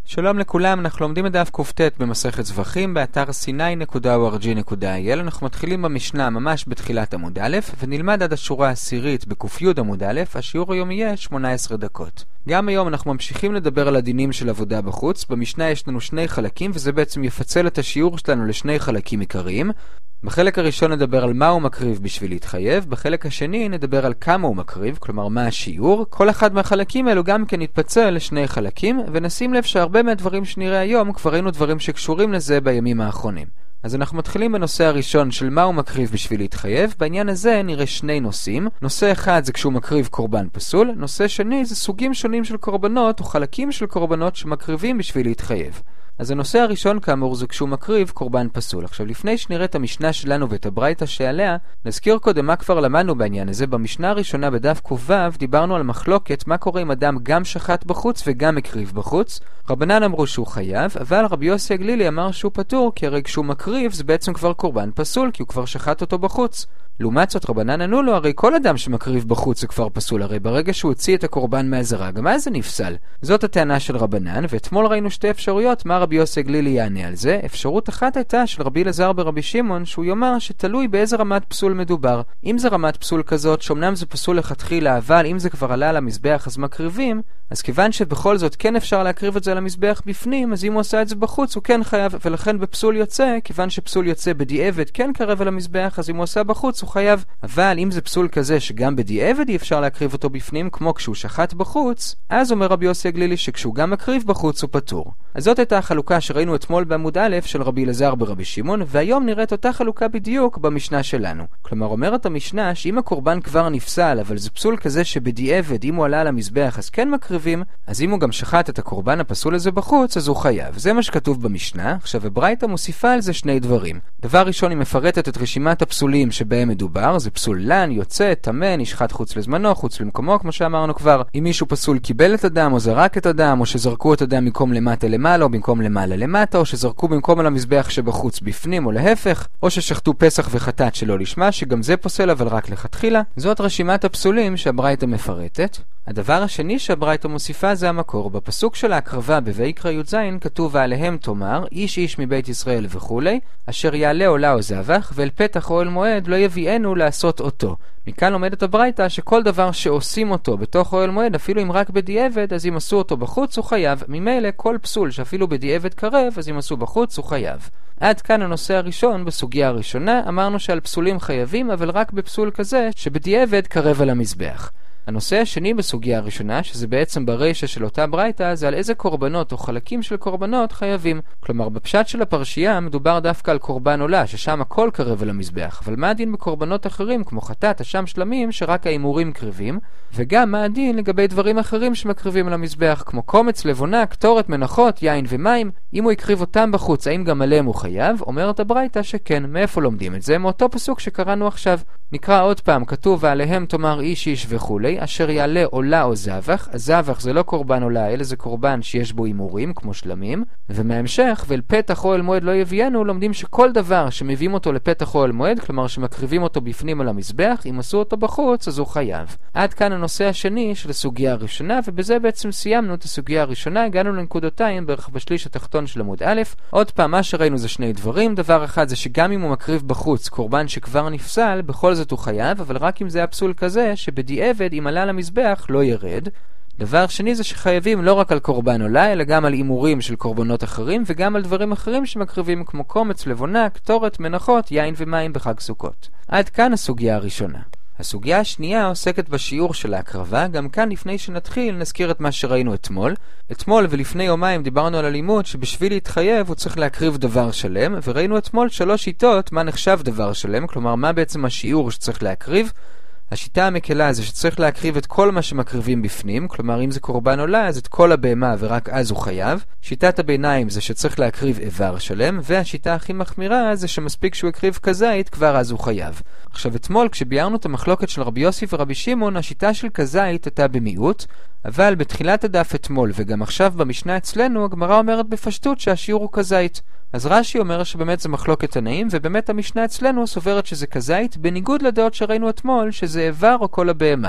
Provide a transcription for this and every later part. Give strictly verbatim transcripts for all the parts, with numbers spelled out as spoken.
שלום לכולם, אנחנו לומדים את דף קופטט במסכת זבחים באתר סיני נקודה או אר ג'י נקודה איי אל. אנחנו מתחילים במשנה ממש בתחילת עמוד א' ונלמד עד השורה העשירית בק"י עמוד א'. השיעור היום יהיה שמונה עשרה דקות. גם היום אנחנו ממשיכים לדבר על הדינים של עבודה בחוץ. במשנה יש לנו שני חלקים וזה בעצם יפצל את השיעור שלנו לשני חלקים עיקריים. בחלק הראשון נדבר על מה הוא מקריב בשביל להתחייב, בחלק השני נדבר על כמה הוא מקריב, כלומר מה השיעור. כל אחד מהחלקים האלו גם כן יתפצל לשני חלקים, ונשים לב שהרבה מהדברים שנראה היום כבר ראינו דברים שקשורים לזה בימים האחרונים. אז אנחנו מתחילים בנושא הראשון של מה הוא מקריב בשביל להתחייב. בעניין הזה נראה שני נושאים. נושא אחד זה כשהוא מקריב קורבן פסול, נושא שני זה סוגים שונים של קורבנות או חלקים של קורבנות שמקריבים בשביל להתחייב. אז הנושא הראשון כאמור זה כשהוא מקריב קורבן פסול. עכשיו לפני שנראה את המשנה שלנו ואת הברייתא שעליה, נזכיר קודם מה כבר למדנו בעניין הזה. במשנה הראשונה בדף ק"ו דיברנו על מחלוקת מה קורה אם אדם גם שחט בחוץ וגם הקריב בחוץ. רבנן אמרו שהוא חייב, אבל רבי יוסי הגלילי אמר שהוא פטור, כי הרי כשהוא מקריב זה בעצם כבר קורבן פסול, כי הוא כבר שחט אותו בחוץ. לעומת זאת רבנן ענו לו, הרי כל אדם שמקריב בחוץ זה כבר פסול, הרי ברגע שהוא הוציא את הקורבן מהזרה, גם אז זה נפסל. זאת הטענה של רבנן, ואתמול ראינו שתי אפשרויות מה רבי יוסי הגלילי יענה על זה. אפשרות אחת הייתה של רבי אלעזר ברבי שמעון, שהוא יאמר שתלוי באיזה רמת פסול מדובר. אם זה רמת פסול כזאת, שאומנם זה פסול לכתחילה, אבל אם זה כבר עלה למזבח אז מקריבים, אז כיוון שבכל זאת כן אפשר להקריב את זה למזבח בפנים, אז אם הוא עושה את זה בחוץ הוא כן חייב, ולכן בפסול יוצא, כיוון שפסול יוצא בדיעבד כן קרב על המזבח, אז אם הוא עושה בחוץ הוא חייב. אבל אם זה פסול כזה שגם בדיעבד אי אפשר להקריב אותו בפנים, כמו כשהוא שחט בחוץ, אז אומר רבי יוסי הגלילי שכשהוא גם מקריב בחוץ הוא פטור. אז זאת הייתה החלוקה שראינו אתמול בעמוד א' של רבי אלעזר ברבי שמעון, והיום נראית אותה חלוקה בדיוק במשנה שלנו. כלומר אומרת המשנה שאם הקורבן כבר נפסל, אבל זה פסול כזה שבדיעבד אם הוא עלה על המזבח אז כן מקריבים, אז אם הוא גם שחט את הקורבן הפסול הזה בחוץ אז הוא חייב. זה מה שכתוב במשנה. עכשיו הברייתא מוסיפה על זה שני דברים. דבר ראשון היא מפרטת את רשימת הפסולים שבהם מדובר. זה פסול לן, יוצא, תמה, נשחט חוץ לזמנו, חוץ למקומו, כמו שאמרנו כבר. אם מישהו פסול קיבל את הדם או זרק את הדם, או שזרקו את הדם במקום למטה למעלה או במקום למעלה למטה, או שזרקו במקום על המזבח שבחוץ בפנים או להפך, או ששחטו פסח וחטאת שלא לשמה, שגם זה פוסל אבל רק לכתחילה. זאת רשימת הפסולים שהברייתא מפרטת. הדבר השני שהברייתא מוסיפה זה המקור. בפסוק של ההקרבה בויקרא י"ז כתוב ועליהם תאמר איש איש מבית ישראל וכולי אשר יעלה עולה או זבח ואל פתח אוהל מועד לא יביאנו לעשות אותו. מכאן לומדת הברייתא שכל דבר שעושים אותו בתוך אוהל מועד, אפילו אם רק בדיעבד, אז אם עשו אותו בחוץ הוא חייב. ממילא כל פסול שאפילו בדיעבד קרב, אז אם עשו בחוץ הוא חייב. עד כאן הנושא הראשון. בסוגיה הראשונה אמרנו שעל פסולים חייבים, אבל רק בפסול כזה שבדיעבד קרב על המזבח. הנושא השני בסוגיה הראשונה, שזה בעצם ברישה של אותה ברייתא, זה על איזה קורבנות או חלקים של קורבנות חייבים. כלומר בפשט של הפרשייה מדובר דווקא על קורבן עולה, ששם הכל קרב על המזבח. אבל מה הדין בקורבנות אחרים כמו חטאת, אשם, שלמים, שרק האימורים קרבים? וגם מה הדין לגבי דברים אחרים שמקריבים על המזבח, כמו קומץ, לבונה, קטורת, מנחות, יין ומים? אם הוא יקריב אותם בחוץ, האם גם עליהם הוא חייב? אומרת הברייתא שכן. מאיפה לומדים את זה? מאותו פסוק שקראנו עכשיו. נקרא עוד פעם, כתוב ועליהם תאמר איש איש וכולי אשר יעלה עולה או זבח. הזבח זה לא קורבן עולה, אלא זה קורבן שיש בו אימורים כמו שלמים. ומהמשך ואל פתח אוהל מועד לא יביאנו, לומדים שכל דבר שמביאים אותו לפתח אוהל מועד, כלומר שמקריבים אותו בפנים על המזבח, אם עשו אותו בחוץ אז הוא חייב. עד כאן הנושא השני של הסוגיה הראשונה, ובזה בעצם סיימנו את הסוגיה הראשונה. הגענו לנקודותיים בערך בשליש התחתון של עמוד א'. עוד פעם מה שראינו זה שני דברים. דבר אחד זה שגם אם הוא מקריב בחוץ קורבן שכבר נפסל, בכל זאת הוא חייב, אבל רק אם זה היה פסול כזה שבדיעבד אם עלה למזבח לא ירד. דבר שני זה שחייבים לא רק על קורבן עולה, אלא גם על אימורים של קורבנות אחרים, וגם על דברים אחרים שמקריבים כמו קומץ, לבונה, קטורת, מנחות, יין ומים בחג סוכות. עד כאן הסוגיה הראשונה. הסוגיה השנייה עוסקת בשיעור של ההקרבה. גם כאן לפני שנתחיל נזכיר את מה שראינו אתמול. אתמול ולפני יומיים דיברנו על הלימוד שבשביל להתחייב הוא צריך להקריב דבר שלם, וראינו אתמול שלוש שיטות מה נחשב דבר שלם, כלומר מה בעצם השיעור שצריך להקריב. השיטה המקלה זה שצריך להקריב את כל מה שמקריבים בפנים, כלומר אם זה קורבן עולה אז את כל הבהמה ורק אז הוא חייב. שיטת הביניים זה שצריך להקריב איבר שלם, והשיטה הכי מחמירה זה שמספיק שהוא יקריב כזית כבר אז הוא חייב. עכשיו אתמול כשביארנו את המחלוקת של רבי יוסי ורבי שמעון, השיטה של כזית הייתה במיעוט, אבל בתחילת הדף אתמול וגם עכשיו במשנה אצלנו הגמרא אומרת בפשטות שהשיעור הוא כזית. אז רש"י אומר שבאמת זה מחלוקת תנאים, ובאמת המשנה אצלנו סוברת שזה כזית, בניגוד לדעות שראינו אתמול שזה איבר או כל הבהמה.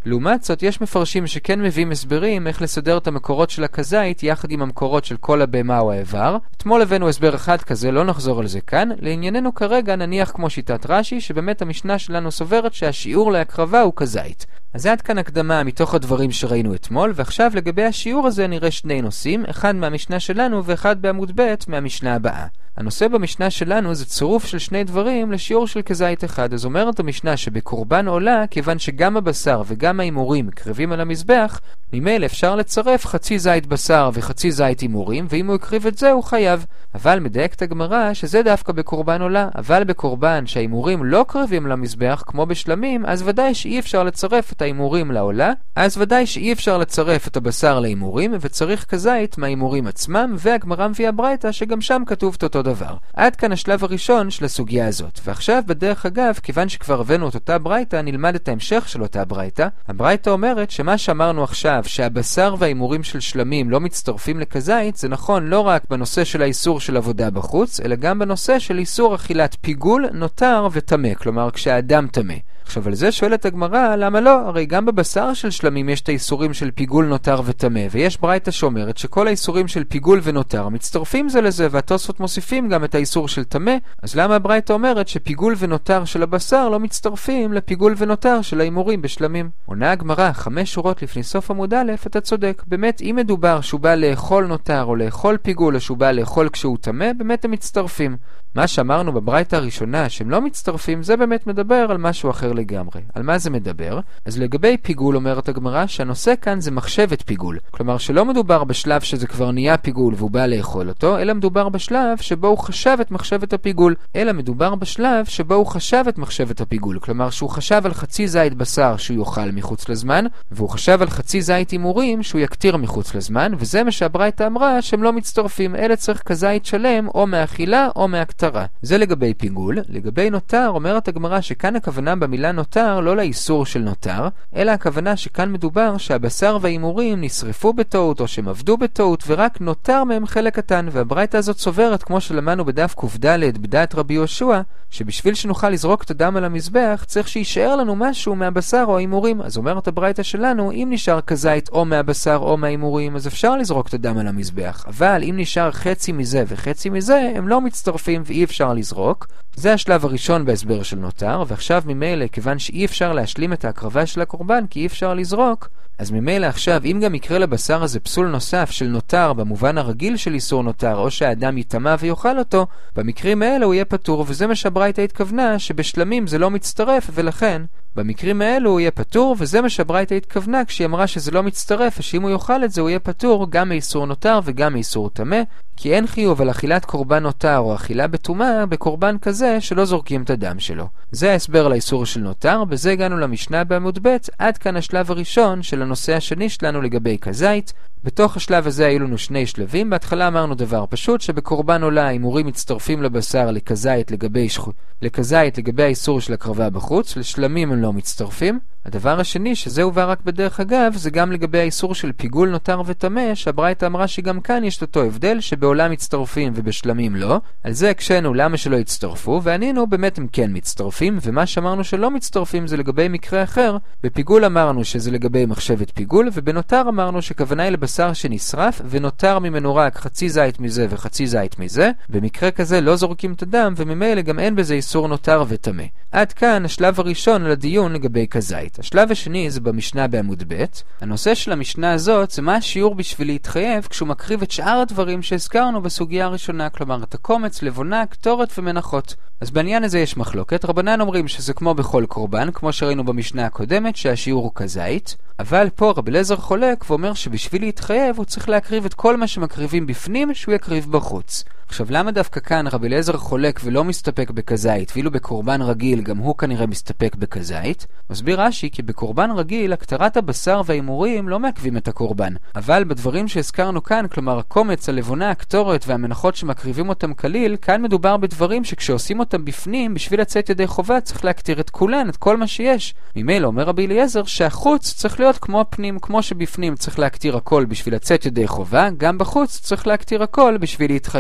לעומת זאת, יש מפרשים שכן מביאים הסברים איך לסדר את המקורות של הכזית יחד עם המקורות של כל הבהמה או האיבר. אתמול הבאנו הסבר אחד כזה, לא נחזור על זה כאן. לענייננו כרגע נניח כמו שיטת רש"י, שבאמת המשנה שלנו סוברת שהשיעור להקרבה הוא כזית. אז עד כאן הקדמה מתוך הדברים שראינו אתמול, ועכשיו לגבי השיעור הזה נראה שני נושאים, אחד מהמשנה שלנו ואחד בעמוד ב' מהמשנה הבאה. הנושא במשנה שלנו זה צירוף של שני דברים לשיעור של כזית אחד. אז אומרת המשנה שבקורבן עולה, כיוון שגם הבשר וגם האימורים קרבים על המזבח, ממילא אפשר לצרף חצי זית בשר וחצי זית אימורים, ואם הוא יקריב את זה הוא חייב. אבל מדייקת הגמרא שזה דווקא בקורבן עולה, אבל בקורבן שהאימורים לא קרבים למזבח כמו בשלמים, אז ודאי שאי אפשר לצרף את האימורים לעולה, אז ודאי שאי אפשר לצרף את הבשר לאימורים, וצריך כזית מהאימורים עצמם, והגמרא מביאה ברייתא שגם שם כתוב אותו דבר. עד כאן השלב הראשון של הסוגיה הזאת. ועכשיו בדרך אגב, כיוון שכבר הבאנו את אותה ברייתא, נלמד את ההמשך של אותה ברייתא. הברייתא אומרת שמה שאמרנו עכשיו, שהבשר והאימורים של שלמים לא מצטרפים לכזית, זה נכון לא רק בנושא של האיסור של עבודה בחוץ, אלא גם בנושא של איסור אכילת פיגול, נותר וטמא, כלומר כשהאדם טמא. עכשיו על זה שואלת הגמרא, למה לא? הרי גם בבשר של שלמים יש את האיסורים של פיגול, נותר וטמא, ויש ברייתא שאומרת שכל האיסורים של פיגול ונותר מצטרפים זה לזה, והתוספות מוסיפים גם את האיסור של טמא. אז למה הברייתא אומרת שפיגול ונותר של הבשר לא מצטרפים לפיגול ונותר של האימורים בשלמים? עונה הגמרא, חמש שורות לפני סוף עמוד א', אתה צודק. באמת, אם מדובר שהוא בא לאכול נותר או לאכול פיגול או שהוא בא לאכול כשהוא טמא, באמת הם מצטרפים. מה שאמרנו בברייתא הראשונה שהם לא מצטרפים, זה באמת מדבר על משהו אחר לגמרי. על מה זה מדבר? אז לגבי פיגול אומרת הגמרא שהנושא כאן זה מחשבת פיגול. כלומר שלא מדובר בשלב שזה כבר נהיה פיגול והוא בא לאכול אותו, אלא מדובר בשלב שבו הוא חשב את מחשבת הפיגול. אלא מדובר בשלב שבו הוא חשב את מחשבת הפיגול. כלומר שהוא חשב על חצי זית בשר שהוא יאכל מחוץ לזמן, והוא חשב על חצי זית אימורים שהוא יקטיר מחוץ לזמן, וזה מה שהברייתא אמרה שהם לא מצטרפים, אלא צריך כזית שלם או מאכילה או מהקטרה. זה לגבי פיגול. לגבי נותר אומרת הגמרא שכאן הכוונה במילה נותר לא לאיסור של נותר, אלא הכוונה שכאן מדובר שהבשר והאימורים נשרפו בטעות או שהם עבדו בטעות ורק נותר מהם חלק קטן. והברייתא הזאת סוברת, כמו שלמדנו בדף ק"ד בדעת רבי יהושע, שבשביל שנוכל לזרוק את הדם על המזבח צריך שישאר לנו משהו מהבשר או האימורים. אז אומרת הברייתא שלנו, אם נשאר כזית או מהבשר או מהאימורים, אז אפשר לזרוק את הדם על המזבח, אבל אם נשאר חצי מזה וחצי מזה, הם לא מצטרפים ואי אפשר לזרוק. זה השלב הראשון בהסבר של נותר, ועכשיו ממילא, כיוון שאי אפשר להשלים את ההקרבה של הקורבן כי אי אפשר לזרוק, אז ממילא עכשיו, אם גם יקרה לבשר הזה פסול נוסף של נותר במובן הרגיל של איסור נותר, או שהאדם יטמא ויאכל אותו, במקרים האלה הוא יהיה פטור, וזה מה שהברייתא התכוונה, שבשלמים זה לא מצטרף, ולכן במקרים האלו הוא יהיה פטור, וזה מה שהברייתא התכוונה כשהיא אמרה שזה לא מצטרף, ושאם הוא יאכל את זה הוא יהיה פטור גם מאיסור נותר וגם מאיסור טמא, כי אין חיוב על אכילת קורבן נותר או אכילה בטומאה בקורבן כזה שלא זורקים את הדם שלו. זה ההסבר לאיסור של נותר, בזה הגענו למשנה בעמוד ב'. עד כאן השלב הראשון של הנושא השני שלנו לגבי כזית. בתוך השלב הזה היו לנו שני שלבים. בהתחלה אמרנו דבר פשוט, שבקורבן עולה האימורים מצטרפים לבשר לכזית לגבי, שח... לכזית לגבי האיסור של הקרבה בחוץ, לשלמים הם לא מצטרפים. הדבר השני, שזה הובא רק בדרך אגב, זה גם לגבי האיסור של פיגול נותר וטמא, שהברייתא אמרה שגם כאן יש אותו הבדל, שבעולם מצטרפים ובשלמים לא. על זה הקשנו למה שלא יצטרפו, וענינו באמת הם כן מצטרפים, ומה שאמרנו שלא מצטרפים זה לגבי מקרה אחר. בפיגול אמרנו שזה לגבי מחשבת פיגול, ובנותר אמרנו שכוונה היא לבשר שנשרף, ונותר ממנו רק חצי זית מזה וחצי זית מזה. במקרה כזה לא זורקים את הדם, וממילא גם אין בזה איסור נותר וטמא. עד כאן השלב הראשון לדיון לגבי כזית. השלב השני זה במשנה בעמוד ב'. הנושא של המשנה הזאת זה מה השיעור בשביל להתחייב כשהוא מקריב את שאר הדברים שהזכרנו בסוגיה הראשונה, כלומר את הקומץ, לבונה, קטורת ומנחות. אז בעניין הזה יש מחלוקת. רבנן אומרים שזה כמו בכל קורבן, כמו שראינו במשנה הקודמת שהשיעור הוא כזית, אבל פה רבי אליעזר חולק ואומר שבשביל להתחייב הוא צריך להקריב את כל מה שמקריבים בפנים שהוא יקריב בחוץ. עכשיו למה דווקא כאן רבי אליעזר חולק ולא מסתפק בכזית, ואילו בקורבן רגיל גם הוא כנראה מסתפק בכזית? מסביר רש"י כי בקורבן רגיל הקטרת הבשר והאימורים לא מעכבים את הקורבן, אבל בדברים שהזכרנו כאן, כלומר הקומץ, הלבונה, הקטורת והמנחות שמקריבים אותם כליל, כאן מדובר בדברים שכשעושים אותם בפנים בשביל לצאת ידי חובה צריך להקטיר את כולן, את כל מה שיש. ממילא אומר רבי אליעזר שהחוץ צריך להיות כמו הפנים, כמו שבפנים צריך להקטיר הכל בשביל לצאת ידי חובה, גם בחוץ צריך להקטיר הכל בשביל להתחייב.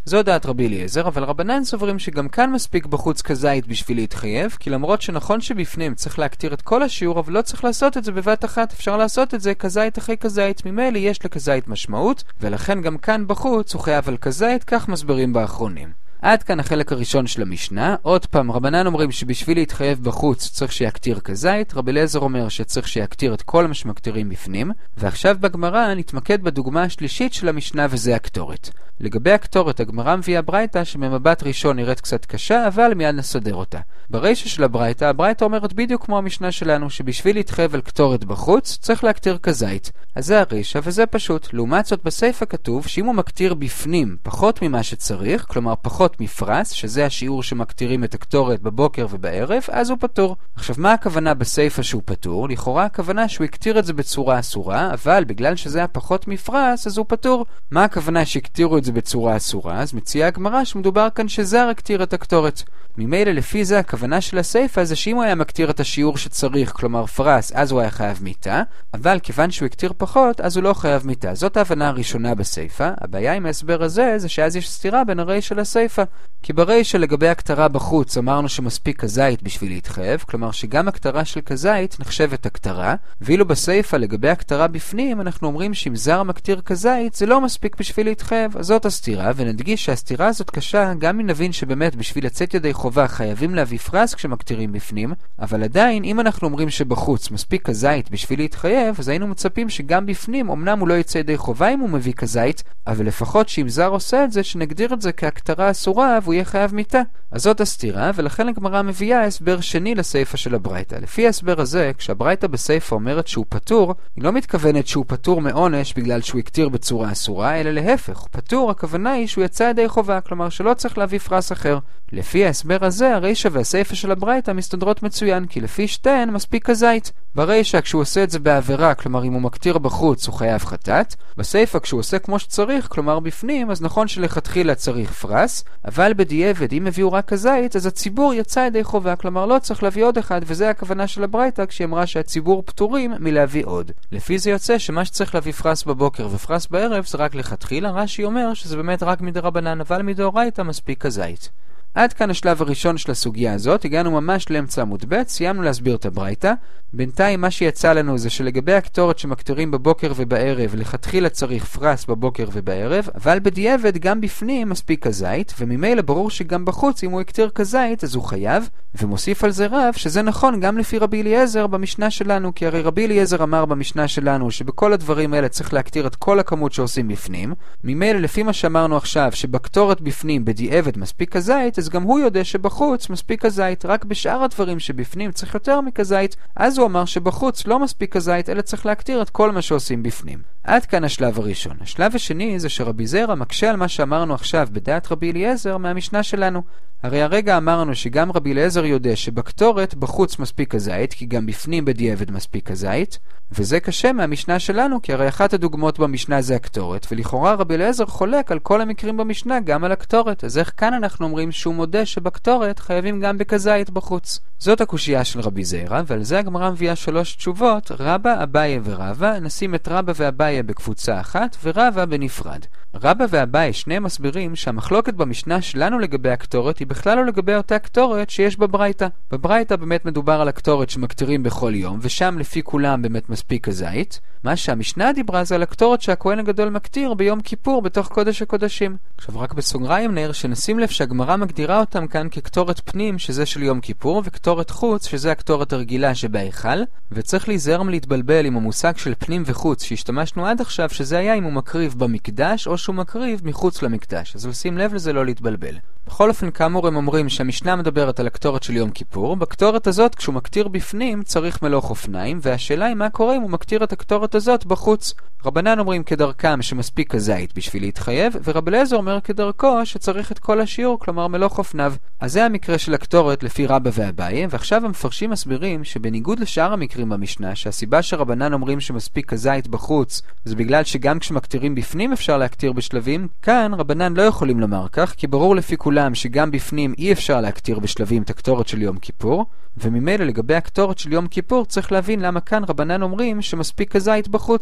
זו דעת רבי אליעזר, אבל רבנן סוברים שגם כאן מספיק בחוץ כזית בשביל להתחייב, כי למרות שנכון שבפנים צריך להקטיר את כל השיעור, אבל לא צריך לעשות את זה בבת אחת, אפשר לעשות את זה כזית אחרי כזית, ממילא יש לכזית משמעות, ולכן גם כאן בחוץ הוא חייב על כזית, כך מסברים באחרונים. עד כאן החלק הראשון של המשנה. עוד פעם, רבנן אומרים שבשביל להתחייב בחוץ צריך שיקטיר כזית, רבי אליעזר אומר שצריך שיקטיר את כל מה שמקטירים בפנים, ועכשיו בגמרא נתמקד בדוגמה השלישית של המשנה, וזה הקטורת. לגבי הקטורת, הגמרא מביאה ברייתא שממבט ראשון נראית קצת קשה, אבל מיד נסדר אותה. ברישא של הברייתא, הברייתא אומרת בדיוק כמו המשנה שלנו, שבשביל להתחייב על קטורת בחוץ צריך להקטיר כזית. אז זה הרישא וזה פשוט. לעומת זאת בסייפא כתוב שאם הוא מקטיר בפנים פחות ממה שצריך, כלומר פחות מפרס, שזה השיעור שמקטירים את הקטורת בבוקר ובערב, אז הוא פטור. עכשיו, מה הכוונה בסייפא שהוא פטור? לכאורה הכוונה שהוא יקטיר את זה בצורה אסורה, אבל בגלל שזה היה פחות מפרס, אז הוא פטור. מה הכוונה שיקטירו את זה בצורה אסורה? אז מציעה הגמרא שמדובר כאן שזר יקטיר את הקטורת. ממילא לפי זה הכוונה של הסייפא זה שאם הוא היה מקטיר את השיעור שצריך, כלומר פרס, אז הוא היה חייב מיתה, אבל כיוון שהוא יקטיר פחות, אז הוא לא חייב מיתה. זאת ההבנה הראשונה בסייפא. הבעיה עם ההסבר הזה זה שאז יש סתירה בין הרישא לסייפא. כי ברישא לגבי הקטרה בחוץ אמרנו שמספיק כזית בשביל להתחייב, כלומר שגם הקטרה של כזית נחשבת הקטרה, ואילו בסייפא לגבי הקטרה בפנים אנחנו אומרים שאם זר מקטיר כזית זה לא מספיק בשביל להתחייב. אז זאת הסתירה, ונדגיש שהסתירה הזאת קשה גם אם נבין שבאמת בשביל לצאת ידי חובה חייבים להביא פרס כשמקטירים בפנים, אבל עדיין אם אנחנו אומרים שבחוץ מספיק כזית בשביל להתחייב, אז היינו מצפים שגם בפנים אמנם הוא לא יצא ידי חובה אם הוא מביא כזית, אבל לפחות שאם זר עושה את זה שנגדיר את זה כהקטרה אסורה והוא יהיה חייב מיתה. אז זאת הסתירה, ולכן הגמרא מביאה הסבר שני לסייפא של הברייתא. לפי ההסבר הזה, כשהברייתא בסייפא אומרת שהוא פטור, היא לא מתכוונת שהוא פטור מעונש בגלל שהוא יקטיר בצורה אסורה, אלא להפך. הוא פטור, הכוונה היא שהוא יצא ידי חובה, כלומר שלא צריך להביא פרס אחר. לפי ההסבר הזה, הרישא והסייפא של הברייתא מסתדרות מצוין, כי לפי שתיהן מספיק כזית. ברישא כשהוא עושה את זה בעבירה, כלומר אם הוא מקטיר בחוץ הוא חייב חטאת. בסייפא כשהוא עושה כמו שצריך, כלומר בפנים, אז נכון שלכתחילה צריך פרס, אבל בדיעבד אם הביאו רק כזית, אז הציבור יצא ידי חובה, כלומר לא צריך להביא עוד אחד, וזה הכוונה של הברייתא כשהיא אמרה שהציבור פטורים מלהביא עוד. לפי זה יוצא שמה שצריך להביא פרס בבוקר ופרס בערב זה רק לכתחילה. רש"י אומר שזה באמת רק מדרבנן, אבל מדאורייתא מספיק כזית. עד כאן השלב הראשון של הסוגיה הזאת, הגענו ממש לאמצע עמוד ב', סיימנו להסביר את הברייתא. בינתיים מה שיצא לנו זה שלגבי הקטורת שמקטירים בבוקר ובערב, לכתחילה צריך פרס בבוקר ובערב, אבל בדיעבד גם בפנים מספיק כזית, וממילא ברור שגם בחוץ אם הוא יקטיר כזית אז הוא חייב, ומוסיף על זה רב שזה נכון גם לפי רבי אליעזר במשנה שלנו, כי הרי רבי אליעזר אמר במשנה שלנו שבכל הדברים האלה צריך להקטיר את כל הכמות שעושים בפנים. ממילא לפי מה שאמרנו עכשיו שבקטורת בפנים בדיעבד מספיק כזית, אז גם הוא יודע שבחוץ מספיק כזית, רק בשאר הדברים שבפנים צריך יותר מכזית, אז הוא אמר שבחוץ לא מספיק כזית, אלא צריך להקטיר את כל מה שעושים בפנים. עד כאן השלב הראשון. השלב השני זה שרבי זרע מקשה על מה שאמרנו עכשיו בדעת רבי אליעזר מהמשנה שלנו. הרי הרגע אמרנו שגם רבי אליעזר יודע שבקטורת בחוץ מספיק כזית, כי גם בפנים בדיעבד מספיק כזית, וזה קשה מהמשנה שלנו, כי הרי אחת הדוגמאות במשנה זה הקטורת, ולכאורה רבי אליעזר חולק על כל המקרים במשנה גם על הקטורת. אז איך כאן אנחנו אומרים שהוא מודה שבקטורת חייבים גם בכזית בחוץ? זאת הקושייה של רבי זרע, ועל זה הגמרא מביאה שלוש תשובות, רבא, אביי ורבא. נשים את רבא ואביי בקבוצה אחת ורבא בנפרד. רבא ואביי שניהם מסבירים שהמחלוקת במשנה שלנו לגבי הקטורת היא בכלל לא לגבי אותה קטורת שיש בברייתא. בברייתא באמת מדובר על הקטורת שמקטירים בכל יום, ושם לפי כולם באמת מספיק כזית. מה שהמשנה דיברה זה על הקטורת שהכהן הגדול מקטיר ביום כיפור בתוך קודש הקודשים. עכשיו רק בסוגריים נעיר שנשים לב שהגמרא מגדירה אותם כאן כקטורת פנים שזה של יום כיפור, וקטורת חוץ שזה הקטורת הרגילה שבהיכל, וצריך להיזהר מלהתבלבל עם המושג של פנים וחוץ שהשתמשנו עד עכשיו, שזה היה אם הוא מקריב במקדש או שהוא מקריב מחוץ למקדש. אז לשים לב לזה לא להתבלבל. בכל אופן כאמור הם אומרים שהמשנה מדברת על הקטורת של יום כיפור. בקטורת הזאת כשהוא מקטיר בפנים צריך מלוך אופניים, והשאלה היא מה קורה אם הוא מקטיר את הקטורת הזאת בחוץ. רבנן אומרים כדרכם שמספיק כזית בשביל להתחייב, ורבי אליעזר אומר כדרכו שצריך את כל השיעור, כלומר מלוך אופניו. אז זה המקרה של הקטורת לפי רבא ואביי, ועכשיו המפרשים מסבירים שבניגוד לשאר המקרים במשנה, שהסיבה שרבנן אומרים שמספיק כזית בחוץ זה בגלל שגם כשמקטירים בפנים אפשר להקטיר בשלבים, כאן רבנן לא יכולים לומר כך, כי ברור לפי כולם שגם בפנים אי אפשר להקטיר בשלבים את הקטורת של יום כיפור, וממילא לגבי הקטורת של יום כיפור צריך להבין למה כאן רבנן אומרים שמספיק כזית בחוץ.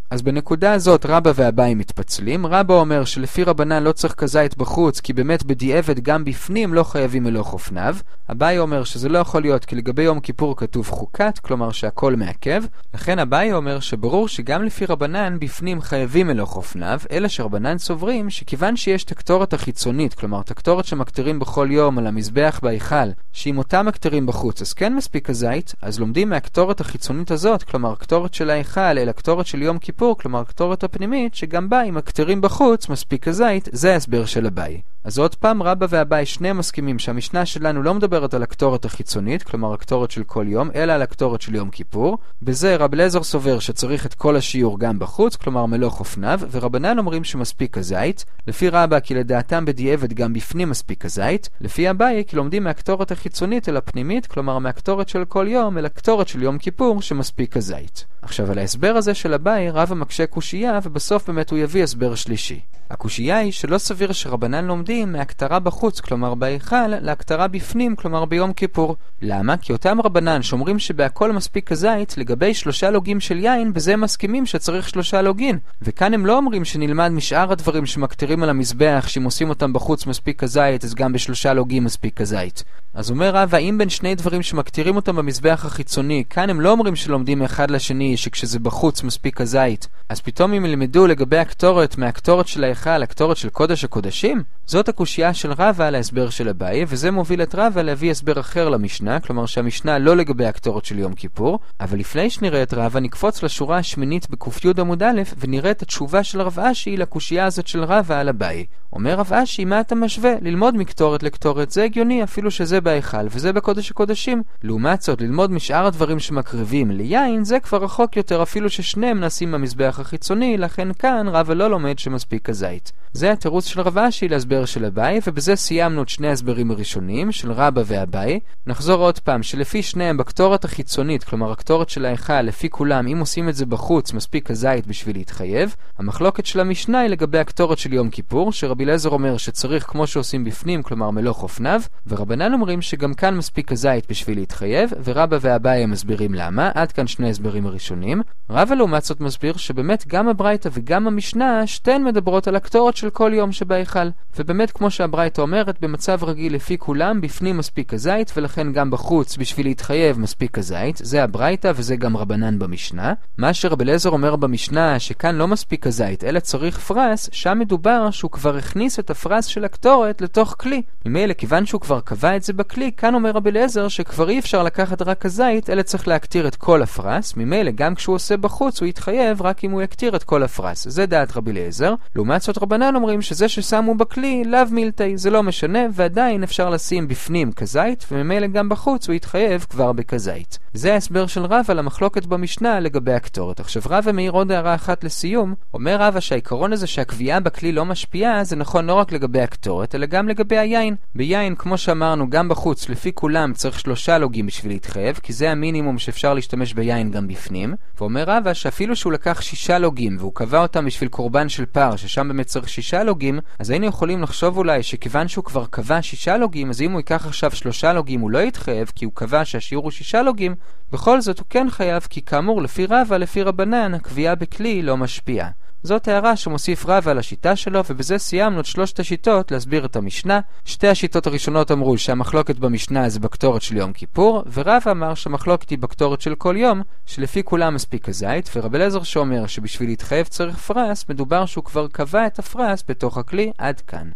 אז בנקודה הזאת רבא ואביי מתפצלים. רבא אומר שלפי רבנן לא צריך כזית בחוץ, כי באמת בדיעבד גם בפנים לא חייבים מלוך אופניו. אביי אומר שזה לא יכול להיות, כי לגבי יום כיפור כתוב חוקת, כלומר שהכל מעכב. לכן אביי אומר שברור שגם לפי רבנן בפנים חייבים מלוך אופניו, אלא שרבנן סוברים שכיוון שיש תקטורת החיצונית, כלומר תקטורת שמקטרים בכל יום על המזבח בהיכל, שאם אותה מקטרים בחוץ אז כן מספיק הזית, אז לומדים מהקטורת החיצונית הזאת, כלומר הקטורת של ההיכל אל הקטורת של יום כיפור, כלומר הקטורת הפנימית, שגם בה אם מקטרים בחוץ מספיק הזית. זה ההסבר של אביי. אז עוד פעם רבא ואביי שני מסכימים שהמשנה שלנו לא מדברת על הקטורת החיצונית, כלומר הקטורת של כל יום, אלא על הקטורת של יום כיפור. בזה רב אליעזר סובר שצריך את כל השיעור גם בחוץ, כלומר מלוך אופניו, ורבנן אומרים שמספיק הזית. לפי רבא כי לדעתם בדיעבד גם בפנים מספיק הזית. לפי אביי כי לומדים מהקטורת החיצונית אל הפנימית, כלומר מהקטורת של כל יום אל הקטורת של יום כיפור שמספיק הזית. עכשיו על ההסבר הזה של אביי רבא מקשה קושייה, ובסוף באמת הוא יביא הסבר שלישי. הקושייה היא שלא סביר שרבנן לומדים מהקטרה בחוץ, כלומר בהיכל, להקטרה בפנים, כלומר ביום כיפור. למה? כי אותם רבנן שאומרים שבהכל מספיק הזית, לגבי שלושה לוגים של יין, בזה מסכימים שצריך שלושה לוגין. וכאן הם לא אומרים שנלמד משאר הדברים שמקטרים על המזבח, שאם עושים אותם בחוץ מספיק הזית, אז גם בשלושה לוגים מספיק הזית. אז אומר רבא, אם בין שני דברים שמקטירים אותם במזבח החיצוני, כאן הם לא אומרים שלומדים אחד לשני שכשזה בחוץ מספיק הזית, אז פתאום הם ילמדו לגבי הקטורת מהקטורת של ההיכל, הקטורת של קודש הקודשים? זאת הקושייה של רבא על ההסבר של אביי, וזה מוביל את רבא להביא הסבר אחר למשנה, כלומר שהמשנה לא לגבי הקטורת של יום כיפור. אבל לפני שנראה את רבא נקפוץ לשורה השמינית בקופיות עמוד א' ונראה את התשובה של רב אשי לקושייה הזאת של רבא על אביי. אומר רב אשי, מה אתה משווה? ללמוד מקטורת לקטורת זה הגיוני, אפילו שזה בהיכל וזה בקודש הקודשים. לעומת זאת, ללמוד משאר הדברים שמקריבים ליין, זה כבר רחוק יותר, אפילו ששניהם נעשים במזבח החיצוני, לכן כאן רבא לא לומד שמספיק הזית. זה התירוץ של רב אשי להסבר של אביי, ובזה סיימנו את שני הסברים הראשונים של רבא ואביי. נחזור עוד פעם שלפי שניהם בקטורת החיצונית, כלומר הקטורת של ההיכל, לפי כולם אם עושים את זה בחוץ מספיק הזית בשביל להתחייב. המחלוקת של המשנה היא לגבי הקטורת של יום כיפור, שרבי אליעזר אומר שצריך כמו שעושים בפנים, כלומר מלוך אופניו, ורבנן אומרים שגם כאן מספיק הזית בשביל להתחייב, ורבא ואביי הם מסבירים למה. עד כאן שני הסברים הראשונים. רבא לעומת זאת מסביר שבאמת גם הברייתא וגם המשנה שתיהן מדברות על הקטורת של כל יום שבהיכל, ובאמת כמו שהברייתא אומרת, במצב רגיל לפי כולם בפנים מספיק הזית, ולכן גם בחוץ בשביל להתחייב מספיק הזית. זה הברייתא וזה גם רבנן במשנה. מה שרבי אליעזר אומר במשנה שכאן לא מספיק הזית אלא צריך פרס, שם מדובר שהוא כבר הכניס את הפרס של הקטורת לתוך כלי. ממילא כיוון שהוא כבר קבע את זה בכלי, כאן אומר רבי אליעזר שכבר אי אפשר לקחת רק הזית אלא צריך להקטיר את כל הפרס. ממילא גם כשהוא עושה בחוץ הוא יתחייב רק אם הוא יקטיר את כל הפרס. זה דעת רבי אליעזר. לעומת זאת רבנן אומרים שזה ששמו בכלי לאו מילתאי, זה לא משנה, ועדיין אפשר לשים בפנים כזית, וממילא גם בחוץ הוא יתחייב כבר בכזית. זה ההסבר של רבא למחלוקת במשנה לגבי הקטורת. עכשיו רבא מעיר עוד הערה אחת לסיום. אומר רבא שהעיקרון הזה שהקביעה בכלי לא משפיעה, זה נכון לא רק לגבי הקטורת אלא גם לגבי היין. ביין כמו שאמרנו גם בחוץ לפי כולם צריך שלושה לוגים בשביל להתחייב, כי זה המינימום שאפשר להשתמש ביין גם בפנים. ואומר רבא שאפילו שהוא לקח שישה לוגים והוא קבע אותם בשביל קורבן של פר, ששם באמת צריך שישה לוגים, אז היינו יכולים לחשוב אולי שכיוון שהוא כבר קבע שישה לוגים, אז אם הוא ייקח עכשיו שלושה לוגים הוא לא יתחייב, כי הוא קבע שהשיעור הוא שישה לוגים. בכל זאת הוא כן חייב, כי כאמור לפי רבא, לפי רבנן, הקביעה בכלי לא משפיעה. זאת הערה שמוסיף רבא על השיטה שלו, ובזה סיימנו את שלושת השיטות להסביר את המשנה. שתי השיטות הראשונות אמרו שהמחלוקת במשנה זה בקטורת של יום כיפור, ורבא אמר שהמחלוקת היא בקטורת של כל יום, שלפי כולם מספיק הזית, ורבי אליעזר שאומר שבשביל להתחייב צריך פרס, מדובר שהוא כבר קבע את הפרס בתוך הכלי. עד כאן.